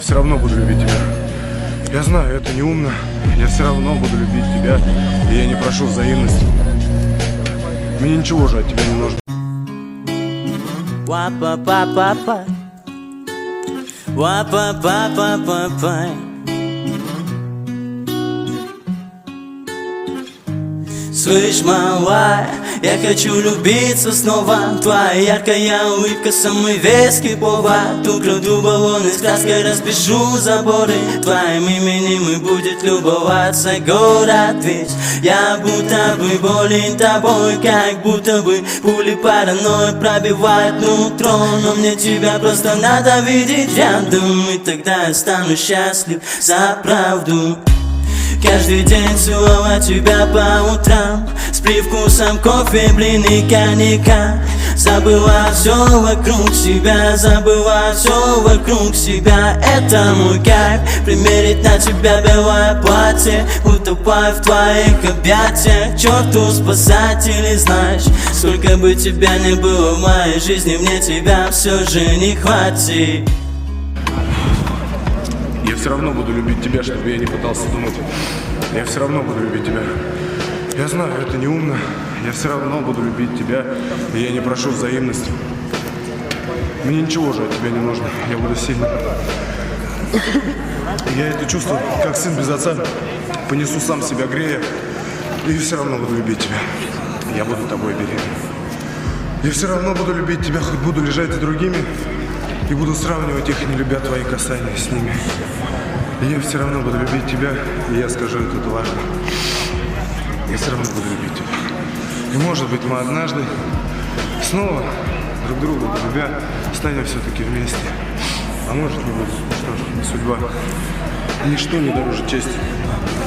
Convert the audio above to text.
Все равно буду любить тебя. Я знаю, это не умно. Я все равно буду любить тебя. И я не прошу взаимности. Мне ничего же от тебя не нужно. Слышь, малая, я хочу любиться снова. Твоя яркая улыбка, самый веский повод. Украду баллоны с краской, распишу заборы. Твоим именем и будет любоваться город весь. Я будто бы болен тобой, как будто бы пули паранойи пробивают нутро. Но мне тебя просто надо видеть рядом, и тогда я стану счастлив за правду. Каждый день целовать тебя по утрам с привкусом кофе, блин и коньяка. Забыла все вокруг себя, забыла все вокруг себя. Это мой кайф, примерить на тебя белое платье, утопая в твоих объятиях. Черту спасателей, знаешь, сколько бы тебя не было в моей жизни, мне тебя все же не хватит. Я все равно буду любить тебя, чтобы я не пытался думать. Я все равно буду любить тебя. Я знаю, это не умно. Я все равно буду любить тебя. И я не прошу взаимности. Мне ничего же от тебя не нужно. Я буду сильным. Я это чувство, как сын без отца, понесу сам себя грея. И все равно буду любить тебя. Я буду тобой беременным. Я все равно буду любить тебя, хоть буду лежать с другими. И буду сравнивать их, не любя твои касания с ними. И я все равно буду любить тебя, и я скажу это важно. Я все равно буду любить тебя. И может быть мы однажды снова друг друга любя станем все-таки вместе. А может не будет, что ж, судьба. Ничто не дороже чести.